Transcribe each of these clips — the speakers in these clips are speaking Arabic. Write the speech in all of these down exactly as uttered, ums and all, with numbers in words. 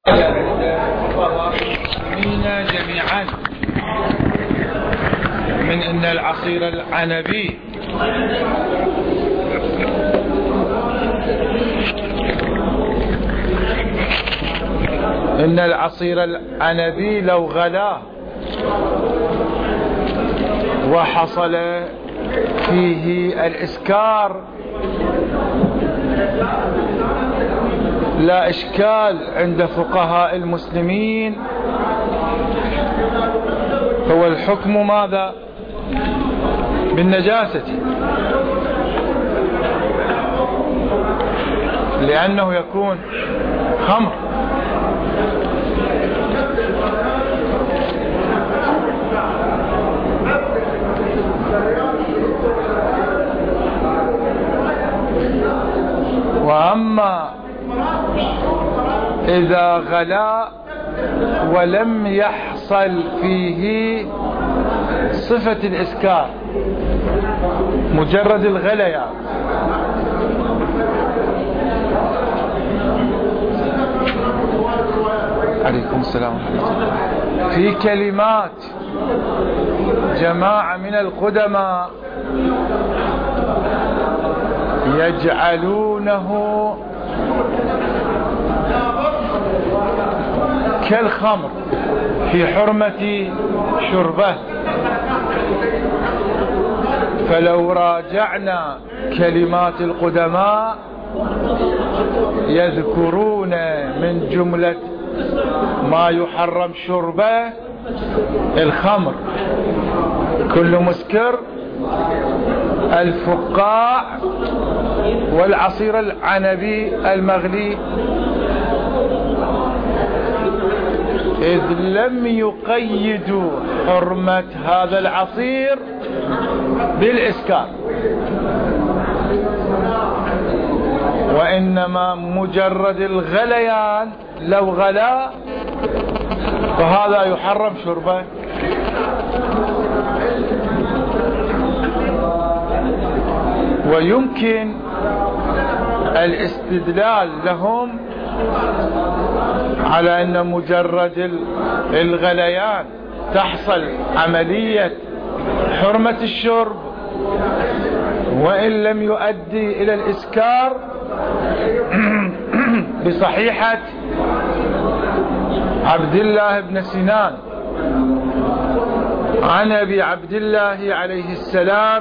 المسلمين جميعا من أن العصير العنبي إن العصير العنبي لو غلا وحصل فيه الإسكار لا إشكال عند فقهاء المسلمين، هو الحكم ماذا؟ بالنجاسة، لأنه يكون خمر. وأما إذا غلا ولم يحصل فيه صفة الإسكار، مجرد الغليان، عليكم السلام ورحمة الله. في كلمات جماعة من القدماء يجعلونه كالخمر في حرمة شربه، فلو راجعنا كلمات القدماء يذكرون من جملة ما يحرم شربه الخمر، كل مسكر، الفقاع، والعصير العنبي المغلي، إذ لم يقيدوا حرمة هذا العصير بالإسكار، وإنما مجرد الغليان لو غلا فهذا يحرم شربه. ويمكن الاستدلال لهم على أن مجرد الغليان تحصل عملية حرمة الشرب وإن لم يؤدي إلى الإسكار بصحيحة عبد الله بن سنان عن أبي عبد الله عليه السلام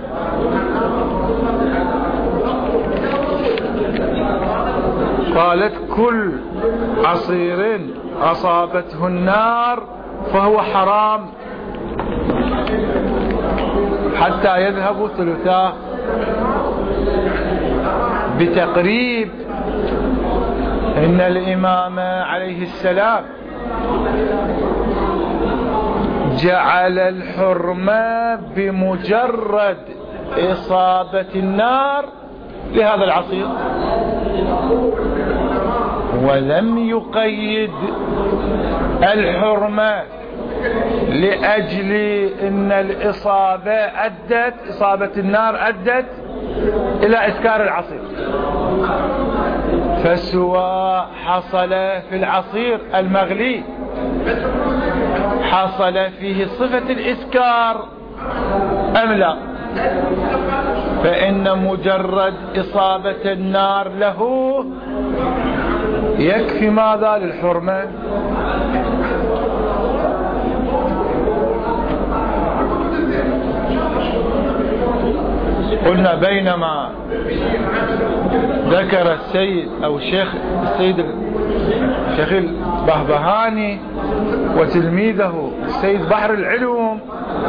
قالت: كل عصير أصابته النار فهو حرام حتى يذهب ثلثاه، بتقريب إن الإمام عليه السلام جعل الحرمة بمجرد إصابة النار لهذا العصير، ولم يقيد الحرمة لأجل إن الإصابة أدت إصابة النار أدت إلى إسكار العصير، فسواء حصل في العصير المغلي حصل فيه صفة الإسكار أم لا، فإن مجرد إصابة النار له يكفي ماذا للحرمة. قلنا بينما ذكر السيد أو الشيخ السيد الشيخ البهبهاني وتلميذه السيد بحر العلوم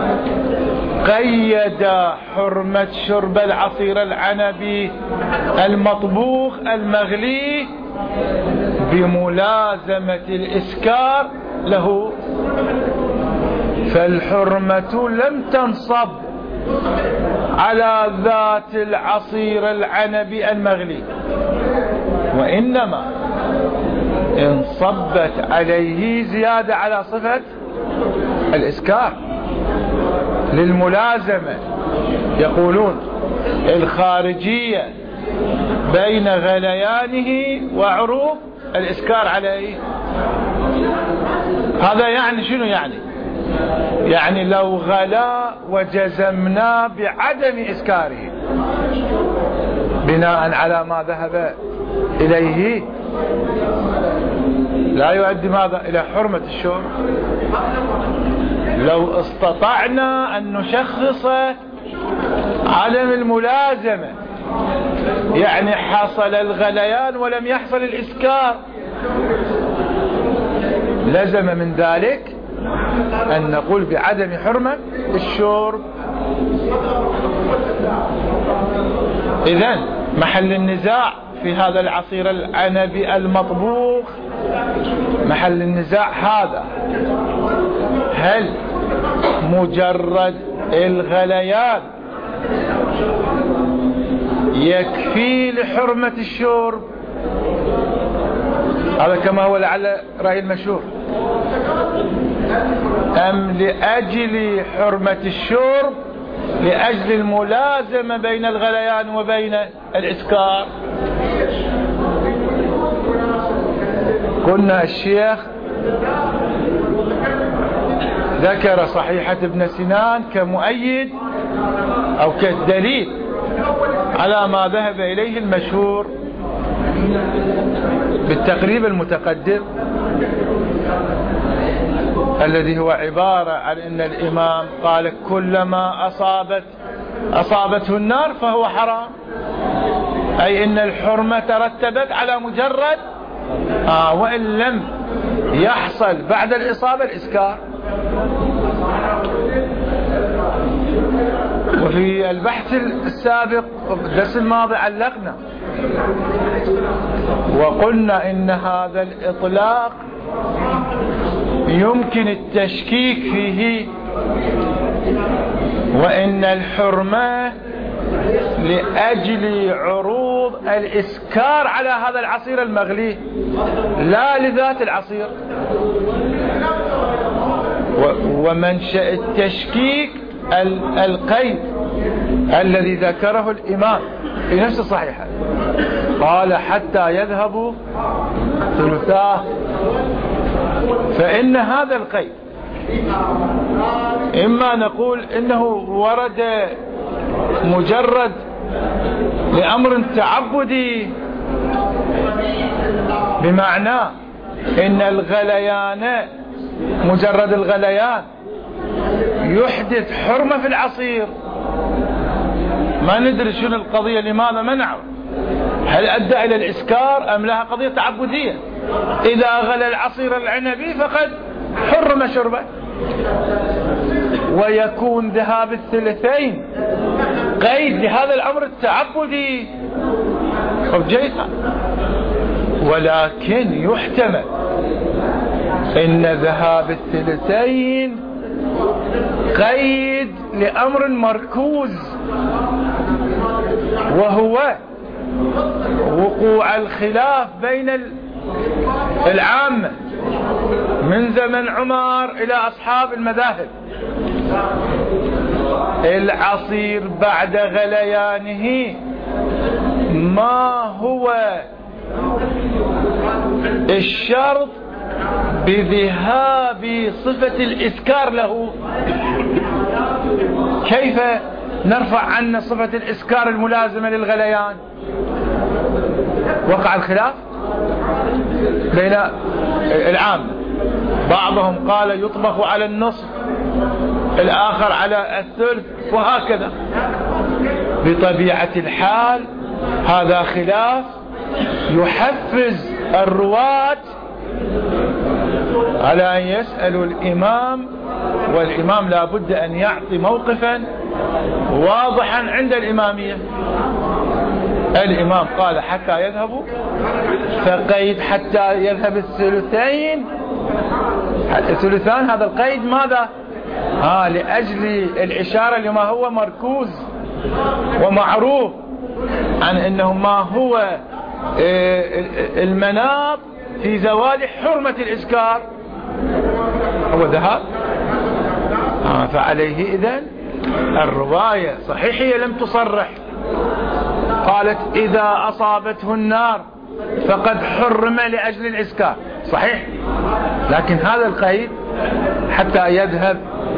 قيد حرمة شرب العصير العنبي المطبوخ المغلي بملازمة الإسكار له، فالحرمة لم تنصب على ذات العصير العنبي المغلي، وإنما انصبت عليه زيادة على صفة الإسكار للملازمة. يقولون الخارجية بين غليانه وعروق الإسكار عليه. هذا يعني شنو يعني؟ يعني لو غلا وجزمنا بعدم إسكاره بناء على ما ذهب إليه لا يؤدي ماذا؟ إلى حرمة الشرب. لو استطعنا أن نشخص عدم الملازمة، يعني حصل الغليان ولم يحصل الإسكار، لزم من ذلك أن نقول بعدم حرمة الشرب. إذن محل النزاع في هذا العصير العنبي المطبوخ، محل النزاع هذا، هل مجرد الغليان يكفي لحرمة الشرب؟ هذا كما هو لعل رأي المشهور، أم لأجل حرمة الشرب لأجل الملازمة بين الغليان وبين الإسكار؟ قلنا الشيخ ذكر صحيحة ابن سنان كمؤيد أو كالدليل على ما ذهب إليه المشهور بالتقريب المتقدم، الذي هو عبارة عن أن الإمام قال كلما أصابت أصابته النار فهو حرام، أي أن الحرمة ترتبت على مجرد آه وإن لم يحصل بعد الإصابة الإسكار. وفي البحث السابق الدرس الماضي علقنا وقلنا إن هذا الإطلاق يمكن التشكيك فيه، وإن الحرمة لأجل عروض الإسكار على هذا العصير المغلي لا لذات العصير. ومنشأ التشكيك القيد الذي ذكره الإمام في نفس الصحيحة، قال حتى يذهبوا ثلثاه، فإن هذا القيد إما نقول إنه ورد مجرد لأمر تعبدي، بمعنى إن الغليان مجرد الغليان يحدث حرمة في العصير، ما ندري شنو القضية، لماذا ما نعرف، هل أدى إلى الإسكار أم لها قضية تعبدية؟ إذا غلى العصير العنبي فقد حرم شربه، ويكون ذهاب الثلثين قيد لهذا الأمر التعبدي. جيد، ولكن يحتمل إن ذهاب الثلثين قيد لأمر مركوز، وهو وقوع الخلاف بين العامة من زمن عمر إلى أصحاب المذاهب. العصير بعد غليانه ما هو الشرط بذهاب صفة الإسكار له؟ كيف نرفع عنا صفة الإسكار الملازمة للغليان؟ وقع الخلاف بين العام، بعضهم قال يطبخ على النصف، الآخر على الثلث، وهكذا. بطبيعة الحال هذا خلاف يحفز الرواة على أن يسألوا الإمام، والإمام لا بد أن يعطي موقفا واضحا عند الإمامية. الإمام قال حتى يذهبوا، فقيد حتى يذهب الثلثين، الثلثان، هذا القيد ماذا؟ ها لأجل الإشارة لما هو مركوز ومعروف عن أنه ما هو المناط في زوال حرمة الإسكار هو ذهاب. فعليه إذن الرواية صحيح هي لم تصرح، قالت إذا أصابته النار فقد حرم لأجل الإسكار، صحيح؟ لكن هذا القيد حتى يذهب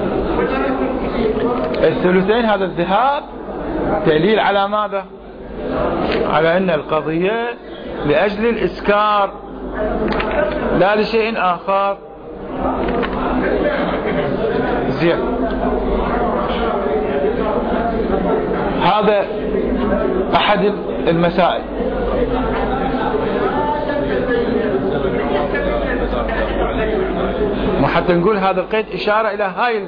الثلثين، هذا الذهاب دليل على ماذا؟ على أن القضية لأجل الإسكار لا لشيء آخر. زين، هذا أحد المسائل. وحتى نقول هذا القيد إشارة إلى هاي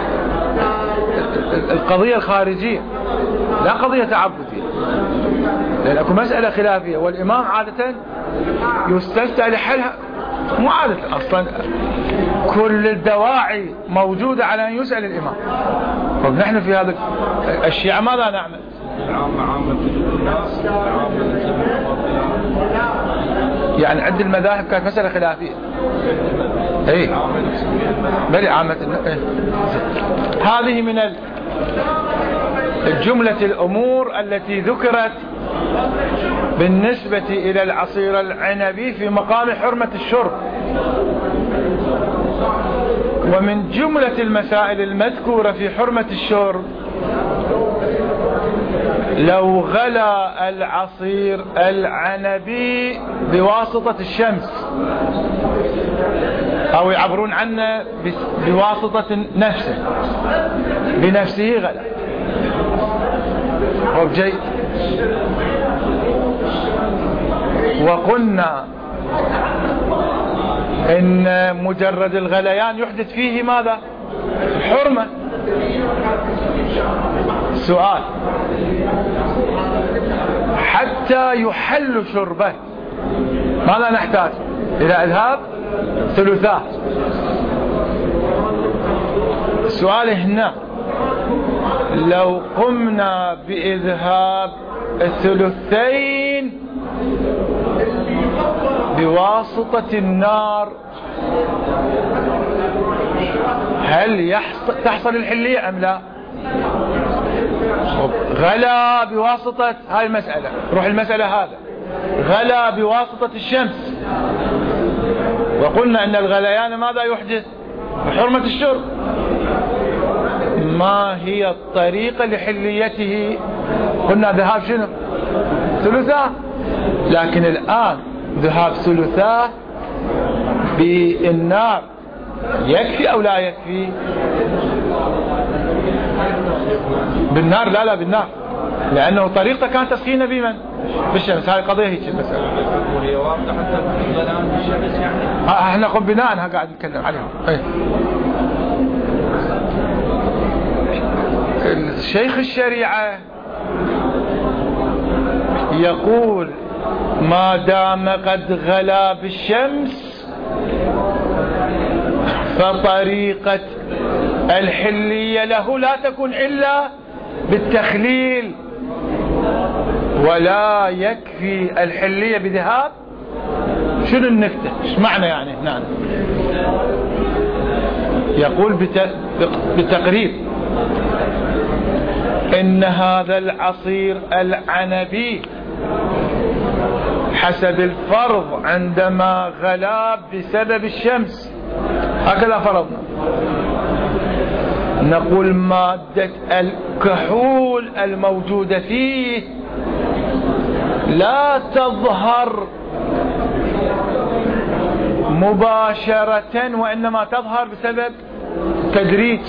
القضية الخارجية، لا قضية تعبدية، لأن أكو مسألة خلافية والإمام عادة يستفتى لحلها، مو عادة أصلا كل الدواعي موجودة على أن يسأل الإمام. طب نحن في هذا الشيعة ماذا نعمل؟ يعني عند المذاهب كانت مسألة خلافية. اي بل عامة. إيه؟ هذه من الجملة الأمور التي ذكرت بالنسبة إلى العصير العنبي في مقام حرمة الشرب. ومن جملة المسائل المذكورة في حرمة الشرب لو غلى العصير العنبي بواسطة الشمس، أو يعبرون عنه بواسطة نفسه، بنفسه غلى وبجيد. وقلنا إن مجرد الغليان يحدث فيه ماذا؟ حرمة. سؤال: حتى يحل شربه ماذا نحتاج؟ إلى إذهاب ثلثاه. السؤال هنا: لو قمنا بإذهاب الثلثين بواسطة النار هل يحصل تحصل الحلية أم لا؟ غلا بواسطة هاي المسألة، روح المسألة هذا غلا بواسطة الشمس، وقلنا أن الغليان ماذا يحدث؟ بحرمة الشرب. ما هي الطريقة لحليته؟ قلنا ذهاب شنو؟ ثلثاه. لكن الآن ذهاب ثلثاه بالنار يكفي أو لا يكفي؟ بالنار. لا لا بالنار، لأنه طريقته كانت تسخينه بمن؟ بالشمس. هاي قضية هيك المسألة. وهي واضحة حتى بالظلام بالشمس يعني. احنا قم بناء قاعد نتكلم عليهم. ايه. الشيخ الشريعة يقول ما دام قد غلا بالشمس فطريقة الحلية له لا تكون إلا بالتخليل، ولا يكفي الحلية بذهاب. شنو النكتة؟ ايش معنى يعني هنا؟ يقول بتقريب إن هذا العصير العنبي حسب الفرض عندما غلا بسبب الشمس، هكذا فرضنا، نقول مادة الكحول الموجودة فيه لا تظهر مباشرة، وإنما تظهر بسبب تدريج.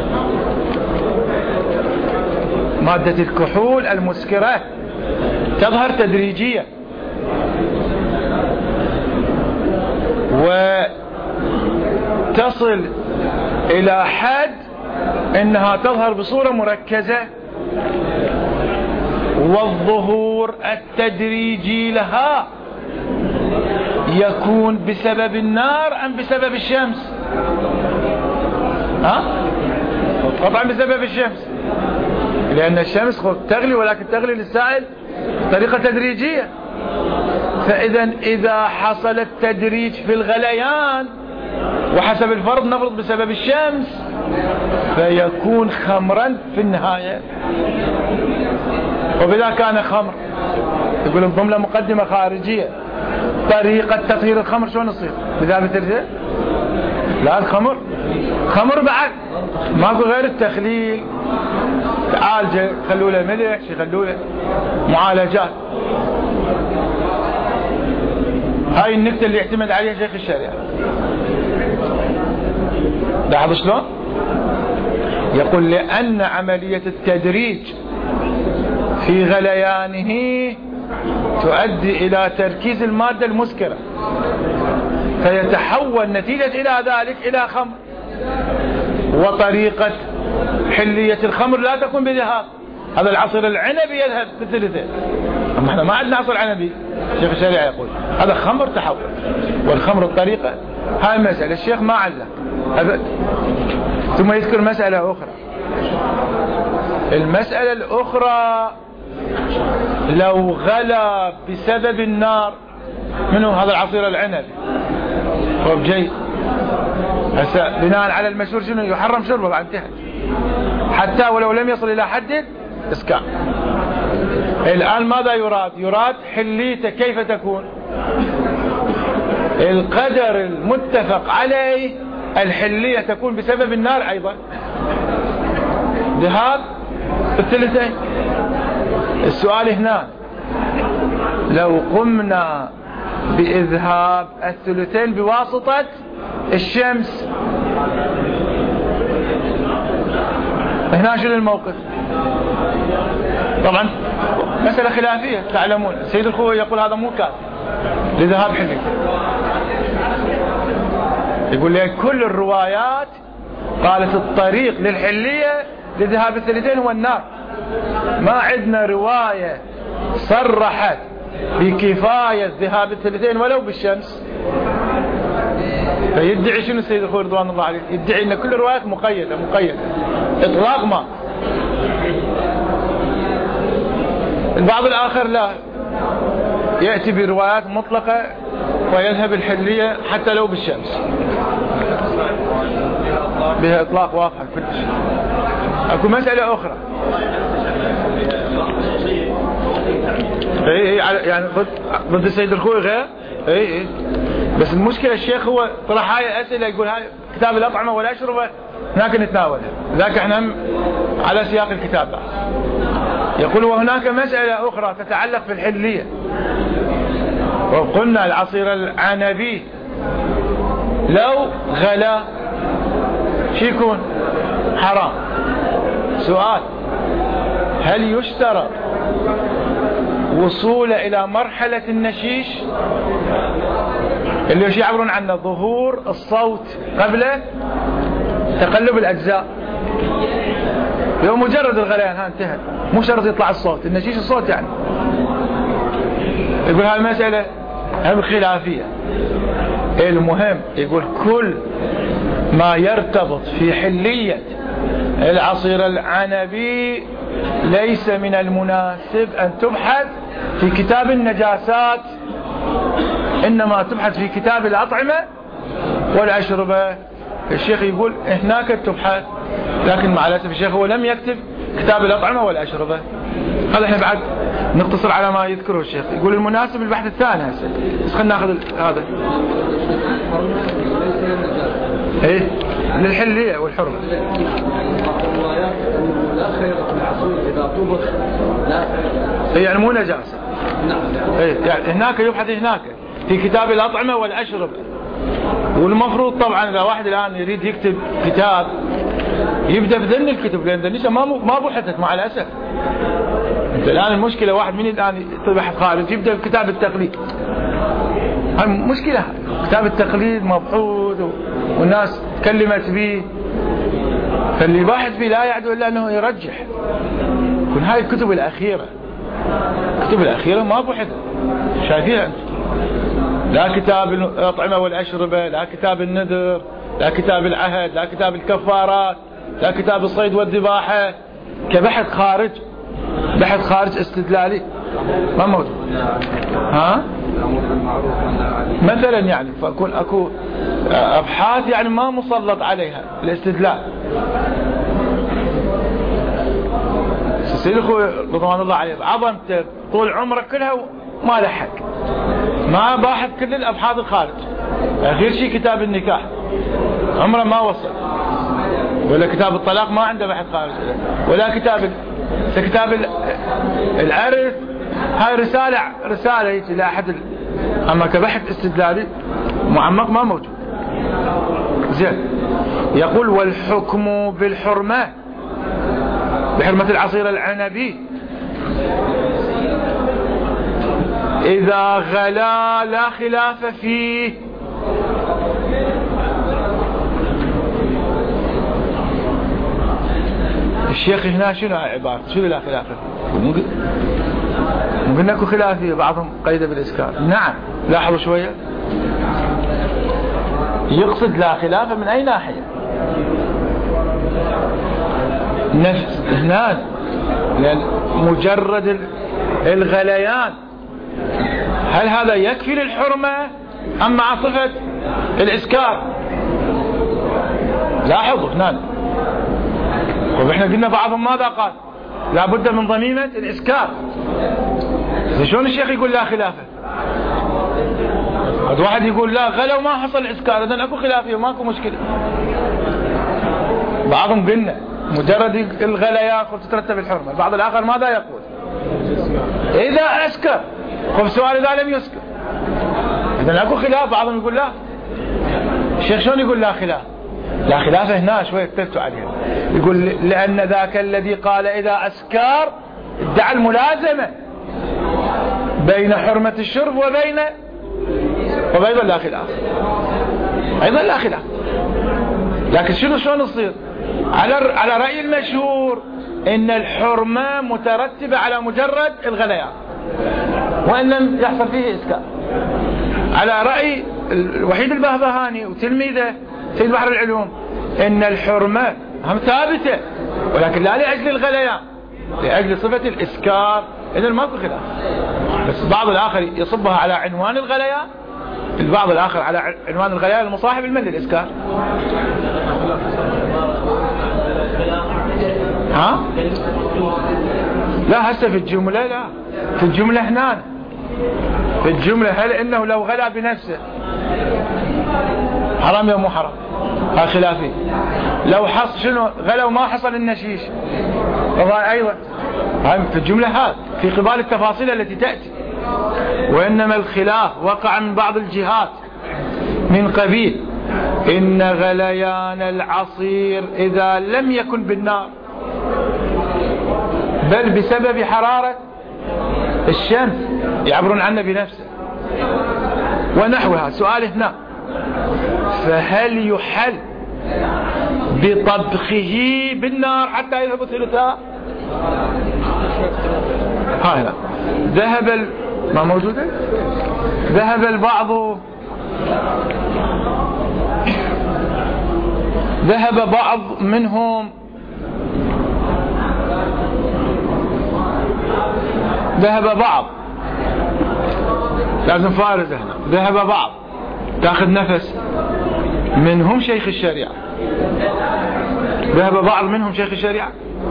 مادة الكحول المسكرة تظهر تدريجيا، وتصل إلى حد إنها تظهر بصورة مركزة، والظهور التدريجي لها يكون بسبب النار أم بسبب الشمس؟ ها؟ طبعا بسبب الشمس، لأن الشمس تغلي، ولكن تغلي للسائل بطريقة تدريجية. فإذا إذا حصل التدريج في الغليان وحسب الفرض نفرض بسبب الشمس فيكون خمرا في النهاية. وبذا كان خمر، يقول انضم له مقدمة خارجية، طريقة تطهير الخمر شلون يصير بذهب الثلثين؟ لا الخمر خمر بعد ماكو غير التخليل، تعالجه، خلوا له ملح، يخلوا له معالجات. هاي النكتة اللي يعتمد عليها شيخ الشريعة. لاحظ شلون؟ يقول لأن عملية التدريج في غليانه تؤدي إلى تركيز المادة المسكرة، فيتحول نتيجة إلى ذلك إلى خمر، وطريقة حلية الخمر لا تكون بذهاب. هذا العصير العنبي يذهب بالثلثين، أما احنا ما عندنا عصير عنبي. شيخ الشريعة يقول هذا خمر تحول، والخمر الطريقة. هاي مسألة الشيخ ما علق أبد. ثم يذكر مسألة أخرى. المسألة الأخرى لو غلى بسبب النار، منه هذا العصير العنبي طيب جيد، هسه بناء على المشهور شنو يحرم شربه بعد انتهى، حتى ولو لم يصل إلى حد إسكار. الآن ماذا يراد؟ يراد حليته كيف تكون؟ القدر المتفق عليه الحلية تكون بسبب النار أيضا، ذهاب الثلثين. السؤال هنا لو قمنا بإذهاب الثلثين بواسطة الشمس، هنا شنو الموقف؟ طبعا مسألة خلافية تعلمون. سيد الخوي يقول هذا مو كافي لذهاب حلي، يقول لي كل الروايات قالت الطريق للحلية لذهاب الثلثين هو النار، ما عندنا رواية صرحت بكفاية ذهاب الثلثين ولو بالشمس. فيدعي شنو السيد الخوي رضوان الله عليه؟ يدعي ان كل الروايات مقيدة مقيدة اطلاق ما. البعض الآخر لا، يأتي بروايات مطلقة ويذهب الحلية حتى لو بالشمس، بها إطلاق واضح كل شيء. أكو مسألة أخرى اي اي يعني ضد ضد السيد الخوي غير اي اي بس المشكلة الشيخ هو طرح هاي الأسئلة، يقول هاي كتاب الأطعمة والأشربة هناك نتناولها، ذاك احنا على سياق الكتاب بعد. يقول وهناك مسألة أخرى تتعلق في الحلية، وقلنا العصير العنبي لو غلا شو يكون؟ حرام. سؤال: هل يشترط وصول إلى مرحلة النشيش اللي وش يعبرون عنه ظهور الصوت قبل تقلب الأجزاء؟ يوم مجرد الغليان ها انتهى، مو شرط يطلع الصوت، النشيش الصوت يعني. يقول هاي المسألة هم خلافية. المهم يقول كل ما يرتبط في حلية العصير العنبي ليس من المناسب أن تبحث في كتاب النجاسات، إنما تبحث في كتاب الأطعمة والأشربة. الشيخ يقول هناك تبحث، لكن مع الأسف الشيخ هو لم يكتب كتاب الأطعمة والأشربة. هذا احنا بعد نقتصر على ما يذكره الشيخ. يقول المناسب البحث الثاني هسه، بس خلينا ناخذ هذا ايه للحلية والحرمة. لا خير في العصير إذا طبخ لا خير، يعني مو نجاسة. نعم. ايه يعني هناك يبحث هناك في كتاب الأطعمة والأشربة. والمفروض طبعا إذا واحد الآن يريد يكتب كتاب يبدأ بذن الكتب، لأن ذنيشة ما ما بحثت مع الأسف. انت الآن المشكلة واحد من الآن يبحث خارج يبدأ بكتاب التقليد. هاي مشكلة، كتاب التقليد مبحوث والناس تكلمت به، فاللي باحث فيه لا يعدو إلا أنه يرجح. كن هاي الكتب الأخيرة، الكتب الأخيرة ما بحثت، شايفينها أنت؟ لا كتاب الأطعمة والأشربة، لا كتاب النذر، لا كتاب العهد، لا كتاب الكفارات، لا كتاب الصيد والذباحة، كبحث خارج، بحث خارج استدلالي ما موجود. ها؟ مثلا يعني فأكون أكو أبحاث يعني ما مسلط عليها الاستدلال. السيد الخوي رضوان الله عليه عظمته طول عمره كلها ما لحق، ما باحث كل الأبحاث الخارج، غير شيء كتاب النكاح عمره ما وصل، ولا كتاب الطلاق ما عنده بحث خارج، ولا كتاب كتاب العرس هاي رسالة رسالة هيك لأحد ال... أما كبحث استدلالي معمق ما موجود. زين، يقول والحكم بالحرمة بحرمة العصير العنبي إذا غلا لا خلاف فيه. الشيخ هنا شنو عبارة شنو لا خلاف فيه؟ ممكن اكو خلافية، بعضهم قيد بالإسكار. نعم، لاحظوا شوية، يقصد لا خلاف من أي ناحية؟ نفس هنا لأن مجرد الغليان هل هذا يكفي للحرمة أم مع صفة الإسكار؟ لاحظوا هنا، وإحنا قلنا بعضهم ماذا قال؟ لابد من ضميمة الإسكار. شلون الشيخ يقول لا خلافه؟ هذا واحد يقول لا غلو ما حصل إسكار، إذن أكو خلافية وماكو مشكلة. بعضهم قلنا مجرد الغليان قلت تترتب الحرمة. بعض الآخر ماذا يقول؟ إذا أسكر. خب سؤال إذا لم يسكر، إذن أكو خلاف. بعضهم يقول لا. الشيخ شلون يقول لا خلاف؟ لا خلاف هنا شوية اكتبتوا عليها. يقول لأن ذاك الذي قال إذا أسكر ادعى الملازمة بين حرمة الشرب وبين وبين لا خلاف، أيضا لا خلاف. لكن شنو شلون تصير؟ على على رأي المشهور إن الحرمة مترتبة على مجرد الغليان وإن لم يحصل فيه إسكار. على رأي الوحيد البهبهاني وتلميذه سيد بحر العلوم إن الحرمة هم ثابتة ولكن لا لأجل الغليان، لأجل صفة الإسكار. إذن ماكو خلاف، بس بعض الآخر يصبها على عنوان الغليان، البعض الآخر على عنوان الغليان المصاحب المن للإسكار. ها؟ لا هسه في الجملة، لا في الجملة هنا في الجملة هل إنه لو غلا بنفسه حرام يا مو حرام؟ ها خلافي. لو حصل شنو غلا وما حصل النشيش أيضا في الجملة هذا في قبال التفاصيل التي تأتي. وإنما الخلاف وقع من بعض الجهات من قبيل إن غليان العصير إذا لم يكن بالنار بل بسبب حرارة الشمس يعبرون عنه بنفسه ونحوها. سؤال هنا، فهل يحل بطبخه بالنار حتى يذهب ثلثها؟ هاي لا ذهب ال... ما موجودة. ذهب البعض ذهب بعض منهم ذهب بعض لازم فارزة هنا. ذهب بعض تاخذ نفس منهم شيخ الشريعة. ذهب بعض منهم شيخ الشريعة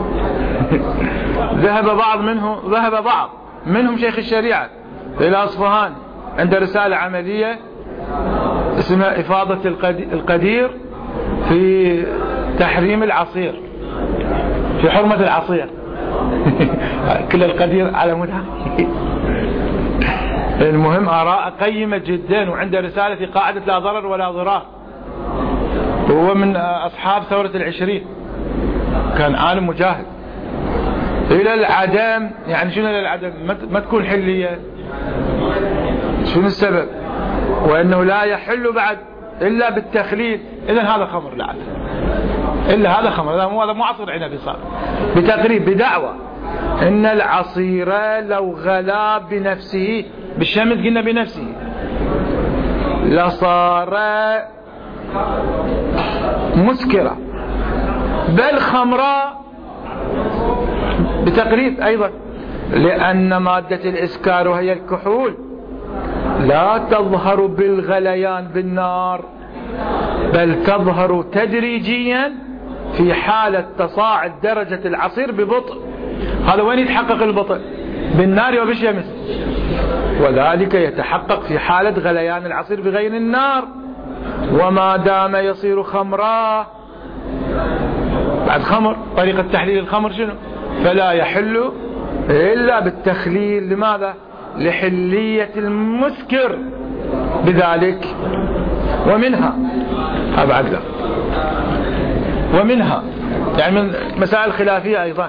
ذهب بعض منهم ذهب بعض منهم شيخ الشريعة إلى أصفهان عند رسالة عملية اسمها إفاضة القدير في تحريم العصير، في حرمة العصير كل القدير على مدها. المهم آراء قيمة جدا، وعنده رسالة في قاعدة لا ضرر ولا ضرار. هو من أصحاب ثورة العشرين، كان عالم مجاهد. إلى العدم، يعني شنو إلى العدم؟ ما تكون حلية. شنو السبب؟ وأنه لا يحل بعد إلا بالتخليل. إذن هذا خمر لا عدم، إلا هذا خمر، هذا مو هذا مو عصير عنبي صار بتقريب بدعوة إن العصير لو غلا بنفسه بالشمس قلنا بنفسه لصار مسكرة بل خمراء بتقريب أيضا، لأن مادة الإسكار وهي الكحول لا تظهر بالغليان بالنار بل تظهر تدريجيا في حالة تصاعد درجة العصير ببطء. هذا وين يتحقق البطء؟ بالنار وبالشمس، وذلك يتحقق في حالة غليان العصير بغير النار. وما دام يصير خمرا، بعد خمر، طريقة تحليل الخمر شنو؟ فلا يحل إلا بالتخليل. لماذا؟ لحلية المسكر بذلك. ومنها أبعد له، ومنها يعني من مسائل خلافية أيضا،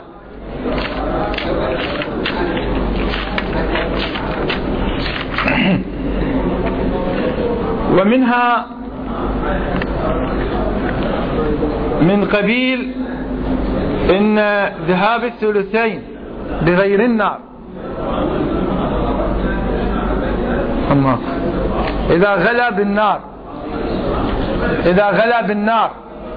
ومنها من قبيل إن ذهاب الثلثين بغير النار، أما إذا غلى بالنار، إذا غلى بالنار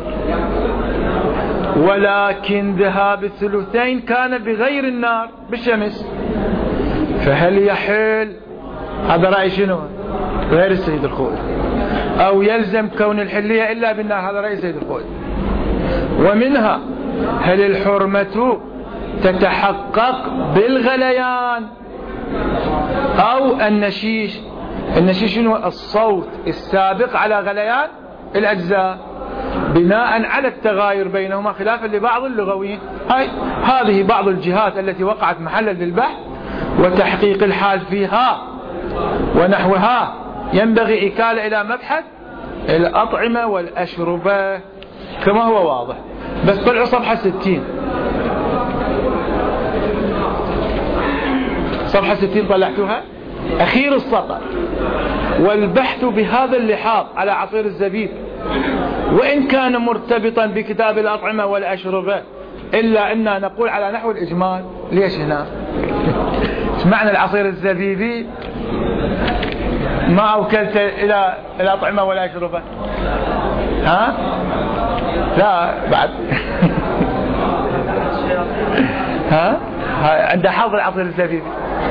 ولكن ذهاب الثلثين كان بغير النار بالشمس، فهل يحل؟ هذا رأي شنو؟ غير السيد الخوئي. أو يلزم كون الحلية إلا بالنار، هذا رأي السيد الخوئي. ومنها هل الحرمة تتحقق بالغليان أو النشيش؟ النشيش شنو؟ الصوت السابق على غليان الأجزاء، بناء على التغاير بينهما خلافا لبعض اللغويين. هاي هذه بعض الجهات التي وقعت محلا للبحث وتحقيق الحال فيها ونحوها. ينبغي إكالة إلى مبحث الأطعمة والأشربة كما هو واضح. بس طلعوا صفحة ستين، صفحة ستين طلعتوها أخير السطر. والبحث بهذا اللحاظ على عصير الزبيب وإن كان مرتبطا بكتاب الأطعمة والأشربة، إلا أننا نقول على نحو الإجمال. ليش هنا؟ ايش معنى العصير الزبيبي ما أوكلت إلى الأطعمة والأشربة؟ ها؟ لا بعد ها؟ عند حظ العصير الزبيبي.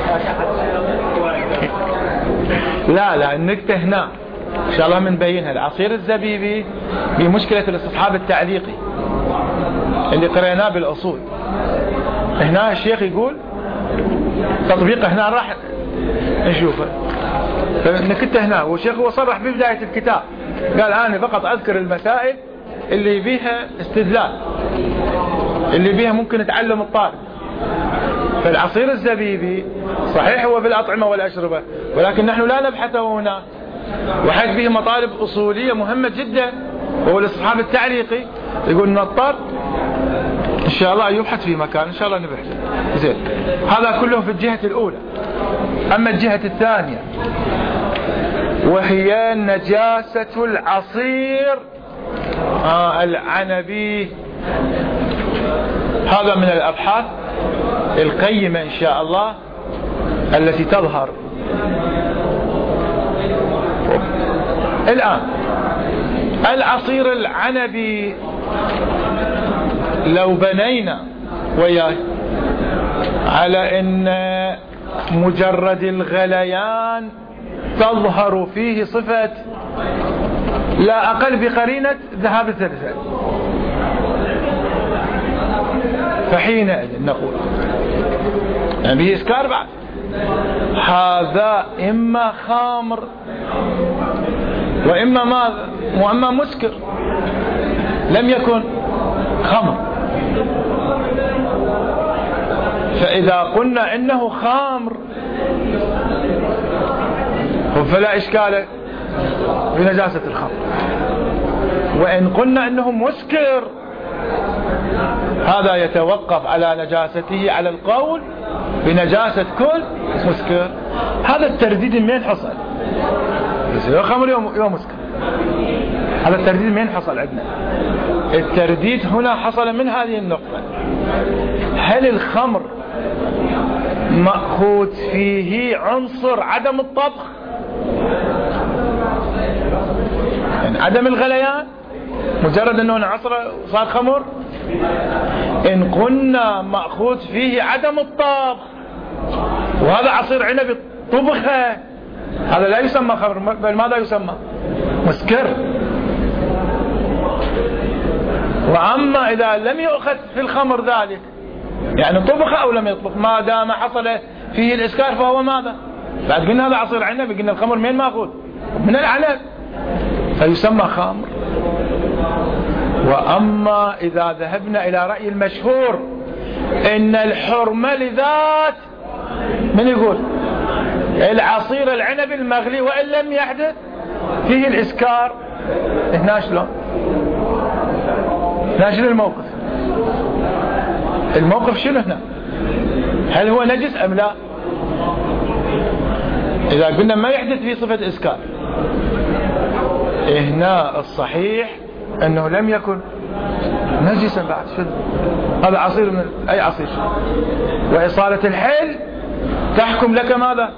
لا لا النكتة هنا إن شاء الله منبينها. العصير الزبيبي بمشكلة الاستصحاب التعليقي اللي قرأناه بالأصول. هنا الشيخ يقول تطبيقه هنا راح نشوفه. النكتة هنا والشيخ هو صرح ببداية الكتاب قال أنا فقط أذكر المسائل اللي بيها استدلال، اللي بيها ممكن نتعلم الطالب. فالعصير الزبيبي صحيح هو بالأطعمة والأشربة، ولكن نحن لا نبحثه هنا، وحيث به مطالب أصولية مهمة جدا وهو الاستصحاب التعليقي. يقول نضطر إن شاء الله يبحث في مكان إن شاء الله نبحث. زين، هذا كله في الجهة الأولى. أما الجهة الثانية وهي نجاسة العصير آه العنبي، هذا من الأبحاث القيمة إن شاء الله التي تظهر الآن. العصير العنبي لو بنينا وياه على أن مجرد الغليان تظهر فيه صفة لا أقل بقرينة ذهاب الثلثين، فحينئذ نقول به إسكار بعد هذا إما خامر وإما ماذا وإما مسكر، لم يكن خمر. فإذا قلنا إنه خامر فلا إشكال بنجاسة الخمر، وإن قلنا إنه مسكر هذا يتوقف على نجاسته على القول بنجاسة كل مسكر. هذا الترديد من حصل؟ يوم خمر يوم مسكر. هذا الترديد من حصل عندنا؟ الترديد هنا حصل من هذه النقطة: هل الخمر مأخوذ فيه عنصر عدم الطبخ، يعني عدم الغليان، مجرد انه عصر صار خمر؟ ان قلنا مأخوذ فيه عدم الطبخ وهذا عصير عنب طبخه، هذا لا يسمى خمر، بل ماذا يسمى؟ مسكر. وأما إذا لم يؤخذ في الخمر ذلك، يعني طبخ أو لم يطبخ، ما دام حصل فيه الإسكار فهو ماذا؟ بعد قلنا هذا عصير عنب، قلنا الخمر من ماخوذ؟ من العنب، فيسمى خمر. وأما إذا ذهبنا إلى رأي المشهور إن الحرمة لذات من يقول العصير العنب المغلي وإن لم يحدث فيه الإسكار، هنا شلون؟ هنا شنو الموقف؟ الموقف شنو هنا؟ هل هو نجس أم لا؟ إذا قلنا ما يحدث فيه صفة إسكار، هنا الصحيح أنه لم يكن نجسا بعد. شنو هذا؟ عصير من أي عصير؟ وإصالة الحل تحكم لك ماذا؟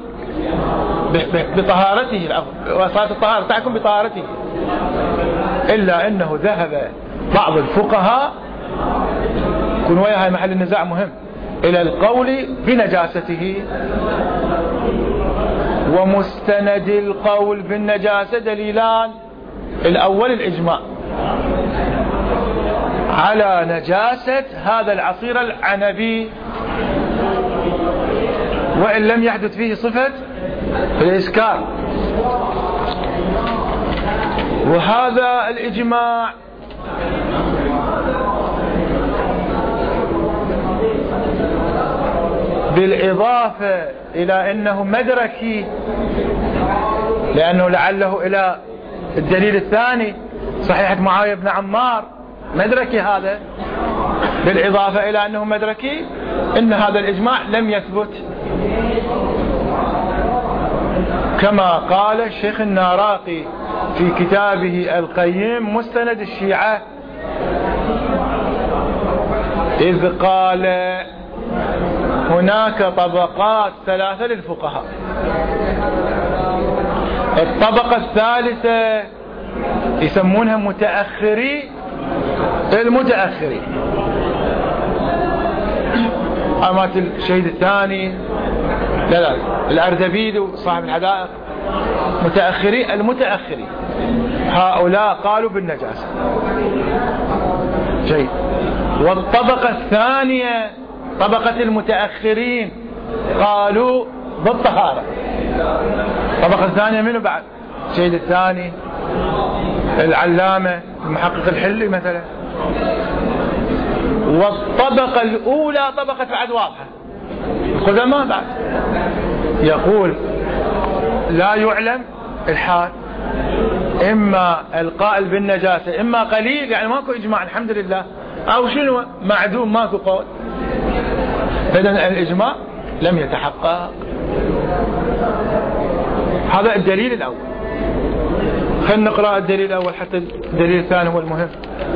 بطهارته، وإصالة الطهارة تحكم بطهارته. إلا أنه ذهب بعض الفقهاء، كن ويا هاي محل النزاع مهم، إلى القول بنجاسته. ومستند القول بالنجاسة دليلان: الأول الإجماع على نجاسة هذا العصير العنبي وإن لم يحدث فيه صفة الإسكار، وهذا الإجماع بالإضافة إلى أنه مدركي، لأنه لعله إلى الدليل الثاني صحيحة معاوية بن عمار، مدركي هذا، بالإضافة إلى أنه مدركي إن هذا الإجماع لم يثبت، كما قال الشيخ الناراقي في كتابه القيم مستند الشيعة، إذ قال: هناك طبقات ثلاثة للفقهاء. الطبقة الثالثة يسمونها متأخري المتأخرين، أمات الشهيد الثاني، لا لا الأردبيل صاحب الحدائق، متأخري المتأخرين، هؤلاء قالوا بالنجاسة. جيد. والطبقة الثانية طبقة المتأخرين قالوا بالطهارة. الطبقة الثانية منه بعد؟ الشهيد الثاني، العلامة المحقق الحلي مثلا. والطبقة الأولى طبقة بعد واضحة، القدماء بعد يقول لا يعلم الحال، إما القائل بالنجاسة إما قليل، يعني ماكو إجماع الحمد لله، أو شنو معدوم ماكو قول. فإذن الإجماع لم يتحقق. هذا الدليل الأول. خلينا نقرأ الدليل الأول حتى الدليل الثاني هو المهم.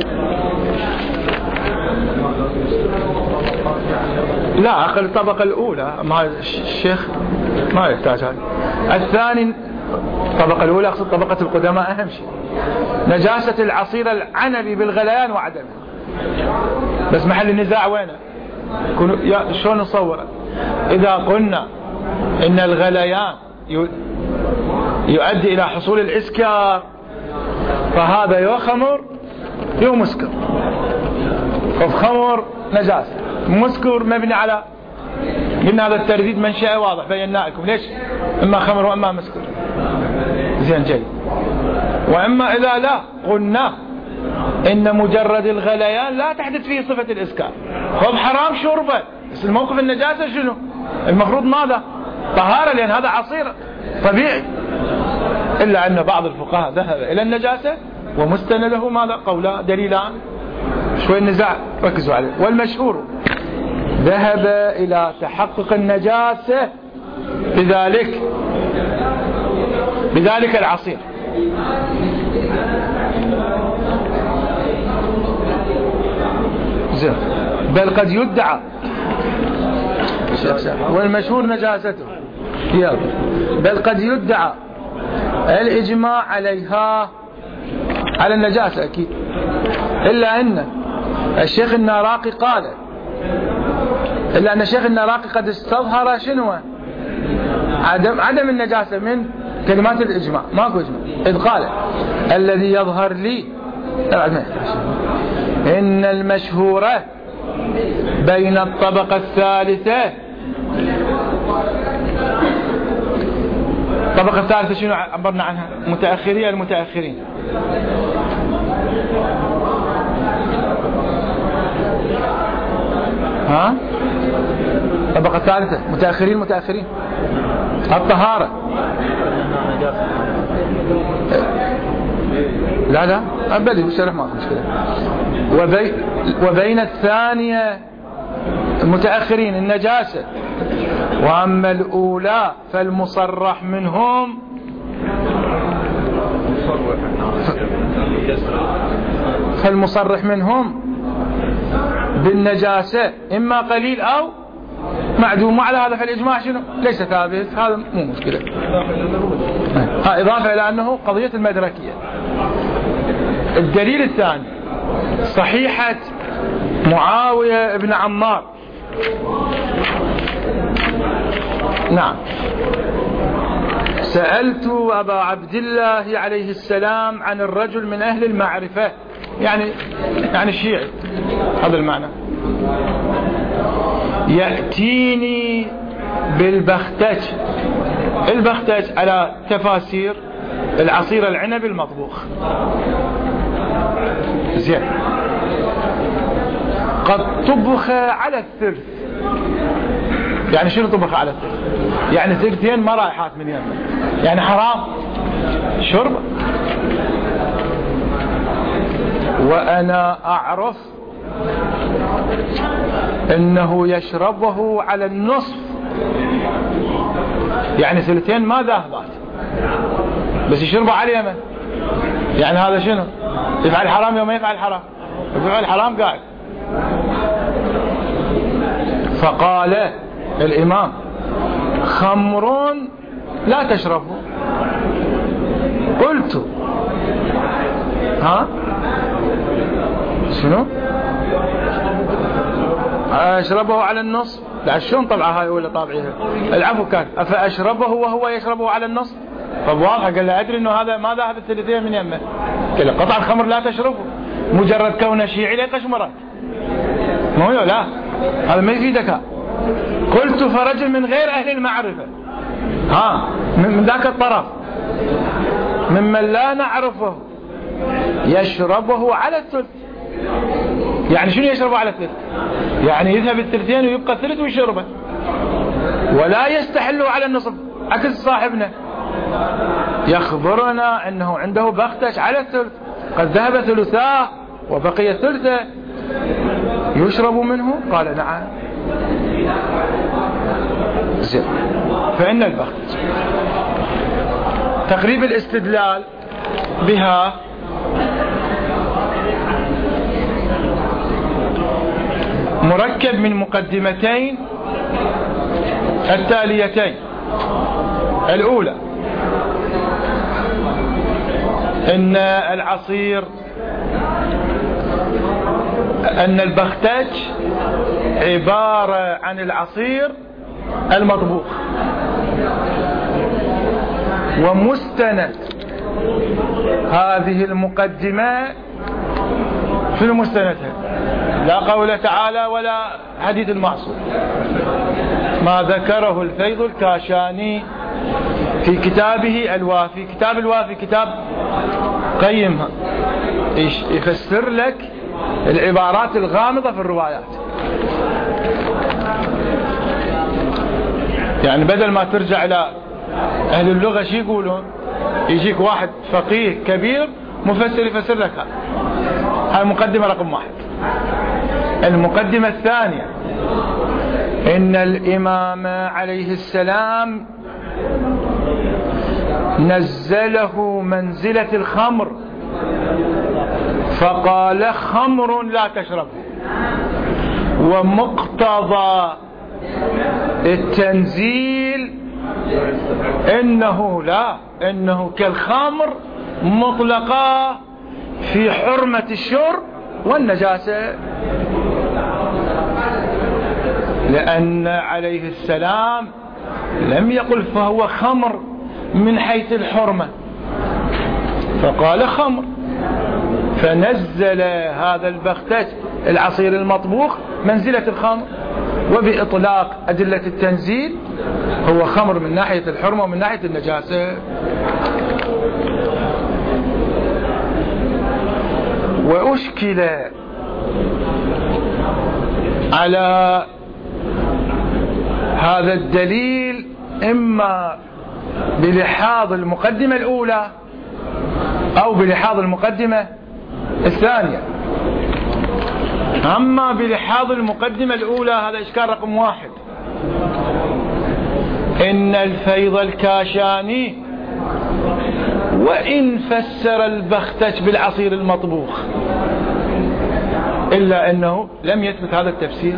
لا أقل الطبقة الأولى، مع الشيخ ما يحتاج هذا. الثاني الطبقة الأولى أقصد طبقة القدماء، أهم شيء نجاسة العصير العنبي بالغليان وعدمه. بس محل النزاع وينه؟ شلون نصوره؟ إذا قلنا إن الغليان يؤدي إلى حصول الإسكار، فهذا يو خمر يو مسكر، خمر نجاسة، مسكر مبني على، قلنا هذا الترديد منشأه واضح بينا لكم ليش إما خمر وإما مسكر. زين جيد. وإما إذا لا قلنا إن مجرد الغليان لا تحدث فيه صفة الإسكار، خب حرام شربه، بس الموقف النجاسة شنو؟ المفروض ماذا؟ طهارة، لأن هذا عصير طبيعي. إلا أن بعض الفقهاء ذهب إلى النجاسة ومستنده ماذا؟ قولان دليلان، شوي النزاع ركزوا عليه. والمشهور ذهب إلى تحقق النجاسة بذلك بذلك العصير. زين. بل قد يدعى، والمشهور نجاسته، بل قد يدعى الإجماع عليها، على النجاسة أكيد، إلا أن الشيخ الناراقي قال إلا أن الشيخ الناراقي قد استظهر شنو؟ عدم عدم النجاسة من كلمات الإجماع، ماكو إجماع، إذ قال: الذي يظهر لي إن المشهورة بين الطبقة الثالثة الطبقة الثالثة شنو عبرنا عنها؟ متأخرين المتأخرين. ها؟ الطبقة الثالثة متأخرين متأخرين الطهارة. لا لا أبدي بشرح ما في مشكلة. وبي وبين الثانية المتأخرين النجاسة. وأما الأولى فالمصرح منهم فالمصرح منهم بالنجاسة إما قليل أو معدوم. على هذا فالإجماع شنو ليس ثابت، هذا مو مشكلة. ها إضافة إلى أنه قضية المدركية. الدليل الثاني صحيحة معاوية بن عمار. نعم. سألت أبا عبد الله عليه السلام عن الرجل من أهل المعرفة، يعني يعني الشيعي، هذا المعنى، يأتيني بالبختج. البختج على تفاسير العصير العنب المطبوخ. زين. قد طبخ على الثلث. يعني شنو طبخ على الثلث؟ يعني ثلثين ما رايحات من يمه، يعني حرام شرب. وأنا أعرف أنه يشربه على النصف، يعني ثلثين ما ذاهبات بس يشربه على اليمن. يعني هذا شنو؟ يفعل حرام يوم ما يفعل حرام، يفعل حرام قاعد. فقال الإمام خمر لا تشربه. قلت ها شنو؟ أشربه على النص؟ لا شلون طبعها هاي ولا طابعيها؟ العفو كان أفأشربه وهو يشربه على النص؟ فبواضح قال له أدري أنه هذا ما ذهب الثلثين من يمه. قال له قطع الخمر لا تشربه، مجرد كونه شيعي لك قشمرك، ما هو لا هذا ما يفيدك. قلت فرجل من غير أهل المعرفة، ها من ذاك الطرف ممن لا نعرفه يشربه على الثلث. يعني شنو يشربه على الثلث؟ يعني يذهب الثلثين ويبقى الثلث ويشربه، ولا يستحله على النصف. عكس صاحبنا يخبرنا أنه عنده بختش على الثلث، قد ذهب ثلثاه وبقي ثلثه، يشرب منه؟ قال نعم. زين. فإن البختش تقريب الاستدلال بها مركب من مقدمتين التاليتين. الأولى إن العصير أن البختج عبارة عن العصير المطبوخ، ومستند هذه المقدمة في مستندها لا قول تعالى ولا حديث المعصوم، ما ذكره الفيض الكاشاني في كتابه الوافي. كتاب الوافي كتاب قيم يفسر لك العبارات الغامضة في الروايات. يعني بدل ما ترجع إلى أهل اللغة شي يقولون، يجيك واحد فقيه كبير مفسر يفسر لك هذا. هاي مقدمة رقم واحد. المقدمة الثانية إن الإمام عليه السلام نزله منزلة الخمر، فقال خمر لا تشرب، ومقتضى التنزيل إنه لا إنه كالخمر مطلقة في حرمة الشرب والنجاسة، لأن عليه السلام لم يقل فهو خمر من حيث الحرمة، فقال خمر، فنزل هذا البختج العصير المطبوخ منزلة الخمر. وبإطلاق أدلة التنزيل هو خمر من ناحية الحرمة ومن ناحية النجاسة. وأشكل على هذا الدليل إما بلحاظ المقدمة الأولى أو بلحاظ المقدمة الثانية. أما بلحاظ المقدمة الأولى هذا إشكال رقم واحد، إن الفيض الكاشاني وإن فسر البختج بالعصير المطبوخ إلا أنه لم يثبت هذا التفسير،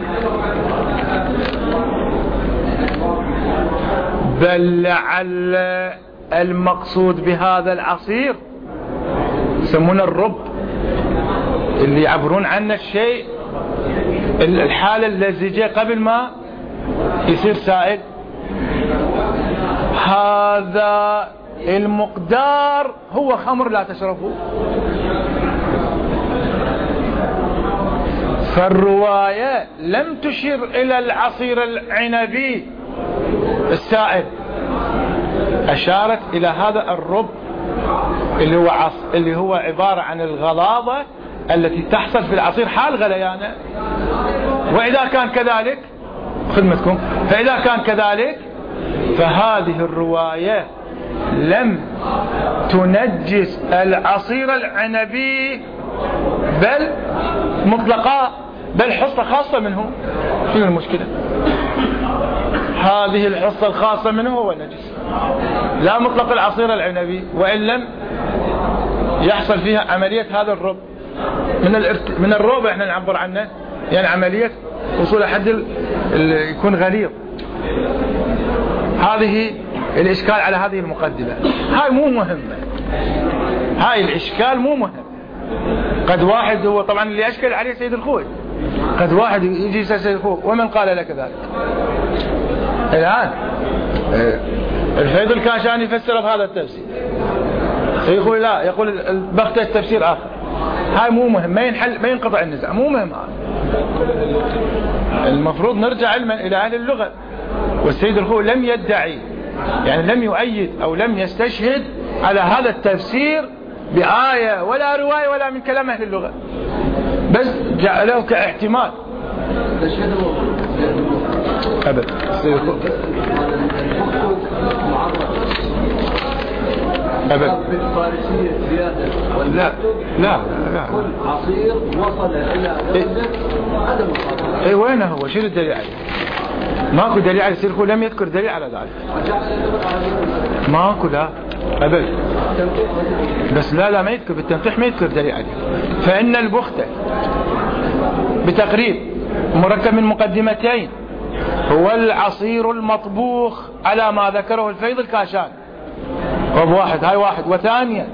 بل لعل المقصود بهذا العصير يسمونه الرب، اللي يعبرون عنه الشيء الحالة اللزجة قبل ما يصير سائل. هذا المقدار هو خمر لا تشربه. فالرواية لم تشير إلى العصير العنبي السائل، أشارت إلى هذا الرب اللي هو عص... اللي هو عبارة عن الغلاظة التي تحصل في العصير حال غليانه. وإذا كان كذلك خدمتكم فإذا كان كذلك فهذه الرواية لم تنجس العصير العنبي بل مطلقا، بل حصة خاصة منه. شنو المشكلة؟ هذه الحصة الخاصة منه هو نجس، لا مطلق العصير العنبي، وإن لم يحصل فيها عملية هذا الرب من الارت... من الرب احنا نعبر عنه، يعني عملية وصول حد ال... ال... يكون غليظ. هذه الإشكال على هذه المقدمة، هاي مو مهمة، هاي الإشكال مو مهم. قد واحد هو طبعا اللي أشكل عليه سيد الخوي، قد واحد يجي سيد الخوي ومن قال لك ذلك؟ الآن الفيض الكاشاني يفسر بهذا التفسير، سيد الخوي لا يقول البختة تفسير آخر. هاي مو مهم، ما ينحل ما ينقطع النزاع، مو مهم. هذا المفروض نرجع علما إلى أهل اللغة، والسيد الخوي لم يدعي يعني لم يؤيد أو لم يستشهد على هذا التفسير بآية ولا رواية ولا من كلام أهل اللغة، بس جعله كاحتمال. أبدا أبدا لا لا لا كل عصير وصل إلى درجة عدم الخطر. إيه وين هو؟ شنو الدليل عليه؟ ماكو دليل على السيرخو، لم يذكر دليل على ذلك. ماكو لا أبدا، بس لا لا ما يذكر بالتنقيح، ما يذكر دليل عليه. فإن البختة بتقريب مركب من مقدمتين هو العصير المطبوخ على ما ذكره الفيض الكاشان، واحد هاي واحد. وثانيا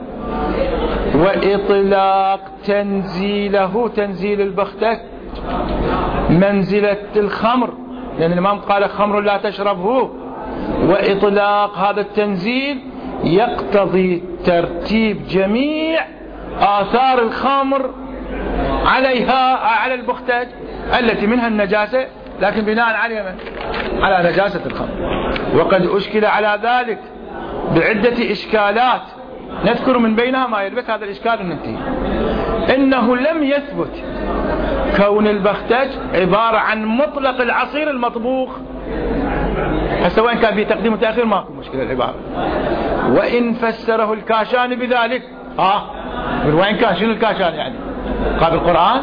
وإطلاق تنزيله تنزيل البختة منزلة الخمر، لأن الإمام قال خمر لا تشربه، وإطلاق هذا التنزيل يقتضي ترتيب جميع آثار الخمر عليها على البختة التي منها النجاسة، لكن بناء على على نجاسة الخمر. وقد أشكل على ذلك بعدة إشكالات نذكر من بينها ما يلبس هذا الإشكال وننتهي. إنه لم يثبت كون البختج عبارة عن مطلق العصير المطبوخ، سواء كان في تقديم وتأخير ماكو مشكلة العبارة. وإن فسره الكاشاني بذلك آه وين كان شنو الكاشاني يعني قابل القرآن،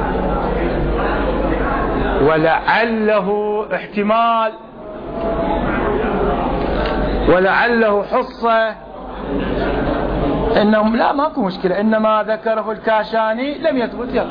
ولعله احتمال ولعله حصة، إنهم لا ماكو مشكلة، إنما ذكره الكاشاني لم يثبت يلا.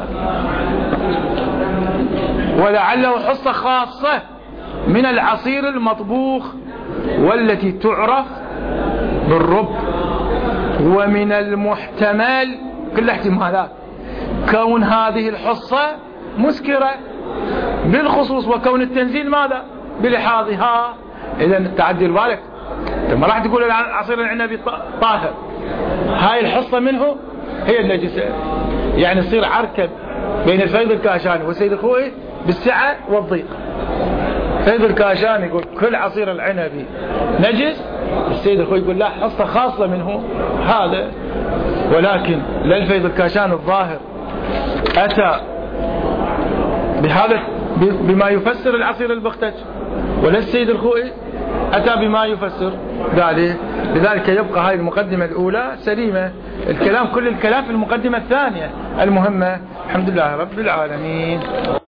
ولعله حصة خاصة من العصير المطبوخ والتي تعرف بالرب. ومن المحتمل كل احتمالات كون هذه الحصة مسكرة بالخصوص، وكون التنزيل ماذا بلحاظها. إذا تعدل بالك ما راح تقول العصير العنبي طاهر، هاي الحصة منه هي النجسة، يعني يصير عركة بين الفيض الكاشاني والسيد الخوئي بالسعة والضيق. فيض الكاشان يقول كل عصير العنبي نجس، السيد الخوي يقول لا، حصة خاصة منه هذا. ولكن لا الفيض الكاشان الظاهر أتى بهذا بما يفسر العصير البختج، ولا السيد الخوئي أتى بما يفسر ذلك. لذلك يبقى هذه المقدمة الأولى سليمة، الكلام كل الكلام في المقدمة الثانية المهمة. الحمد لله رب العالمين.